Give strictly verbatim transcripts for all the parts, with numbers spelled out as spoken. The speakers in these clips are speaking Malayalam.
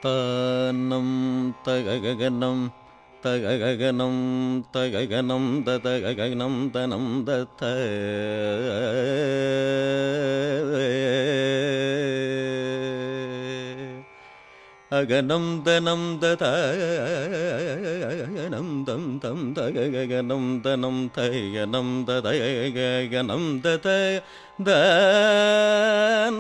താനം തഗഗനം തഗഗനം തഗഗനം തഗഗനം തനം തത അഗനം തനം തതനം തം തം തഗഗനം തനം തഗനം തതഗനം തത ദന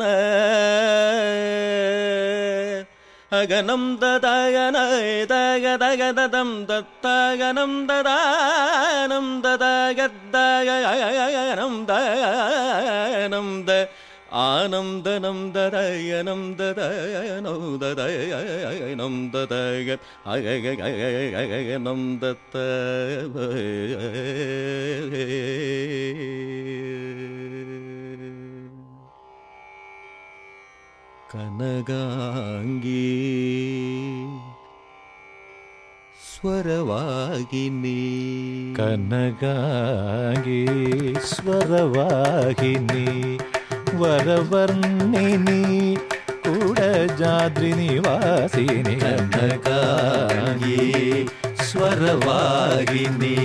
അഗനം തതഗന തഗ തഗ തം തതഗനം തദാനം തതഗദഗനം തനം ത ആനന്ദനം ദദയനം ദദയനോ ദദയനം ദദഗ അഗഗഗഗനം ദത്ത കനകാംഗി സ്വരവാഹിനി കനകാംഗി സ്വരവാഹിനി വരവർണിനി കുടജാദ്രി നിവാസിനി കനകാംഗി സ്വരവാഹിനി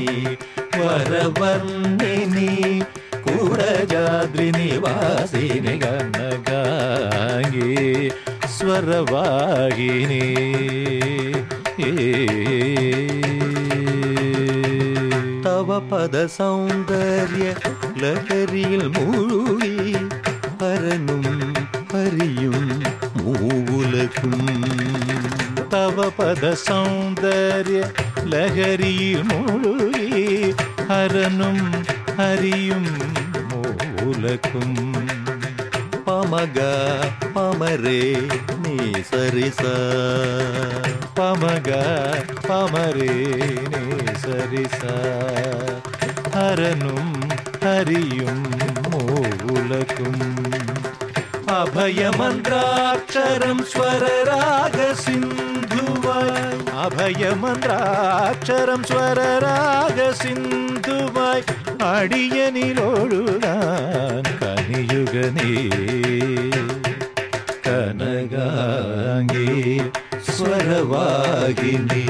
വരവർണിനി കുടജാദ്രി നിവാസിനി കനകാംഗി സ്വരവാഹിനി തവ പദ സൗന്ദര്യ ലഹരിയിൽ മുഴുകി ഹരനും ഹരിയും മൂവുലകും തവ പദ സൗന്ദര്യ ലഹരിയിൽ മുഴുകി ഹരനും ഹരിയും മൂലക്കും പമഗ പമരേ നീ സരിസ പമഗ പമരേ നീ സരിസ ഹരനും ഹരിയും മൂലക്കും അഭയമന്ത്രാക്ഷരം സ്വരരാഗ സിന്ധുവായി അഭയമന്ത്രാക്ഷരം സ്വരരാഗ സിന്ധുവായി അടിയനിലൊഴുകാൻ കനിയുക നീ കനകാംഗി സ്വരവാഹിനി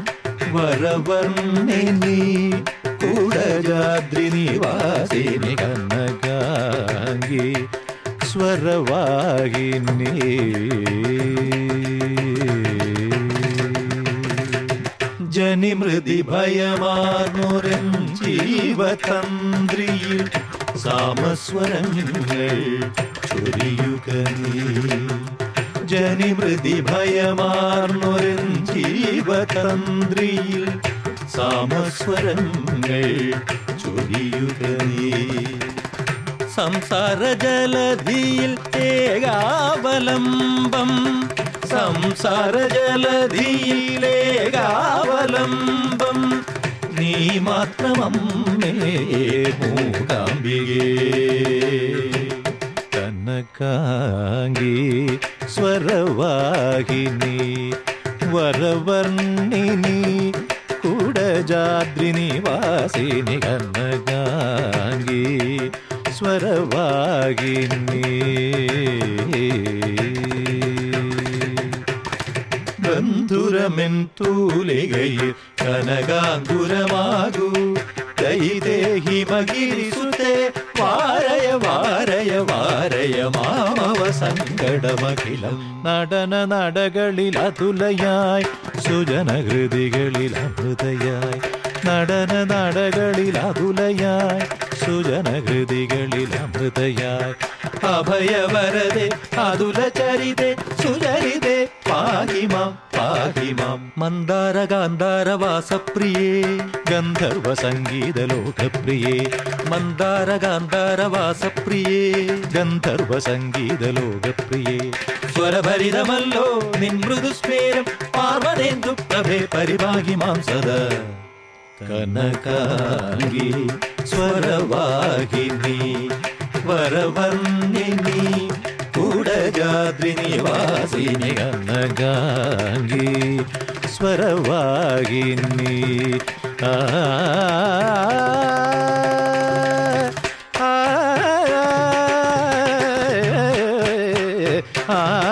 വരവർണിനി കുടജാദ്രി നിവാസിനി കനകാംഗി സ്വരവാഹിനി ജനിമൃതി ഭയമാർന്നുരൻ ജീവതന്ത്രിയിൽ സാമസ്വരങ്ങൾ ചൊരിയുക നീ ജനിമൃതി ഭയമാർന്നുരൻ ജീവതന്ത്രിയിൽ സാമസ്വരങ്ങൾ ചൊരിയുക നീ സംസാര ജലധിയിൽ ഏകാവലംബം സംസാര ജലധിയിലേകാവലംബം നീ മാത്രമമ്മേ മൂകാംബികേ കനകാംഗി സ്വരവാഹിനി വരവർണിനി കുടജാദ്രി നിവാസിനി കനകാംഗി സ്വരവാഹിനി ബന്ധുരമെൻ തൂലികയിൽ കനകാങ്കുരമാകൂ ദൈദേഹി മഗിരിസുതേ വാരയ വാരയ വാരയ മാമവ സങ്കടമഖിലം നടന നടകളിൽ അതുലയായി സുജനഹൃതികളിൽ അമൃതയായി നടന നടകളിൽ അതുലയായി സുജനഹൃതികളിൽ അമൃതയായി അഭയവരദേ അതുലചരിതേ സുചരിതേ പാഹിമാം പാഹിമാം മന്ദാര ഗാന്ധാര വാസപ്രിയേ ഗന്ധർവ സംഗീത ലോകപ്രിയേ മന്ദാര ഗാന്ധാര വാസപ്രിയേ ഗന്ധർവ സംഗീത ലോകപ്രിയേ സ്വരഭരിതമല്ലോ നിൻ മൃദുസ്മേരം പാർവതേന്ദു പ്രഭേ പരിഭാഗി മാം സദാ കനകാംഗി സ്വരവാഹിനി വരവർണിനി കുടജാദ്രി നിവാസിനി കനകാംഗി സ്വരവാഹിനി ആ ആ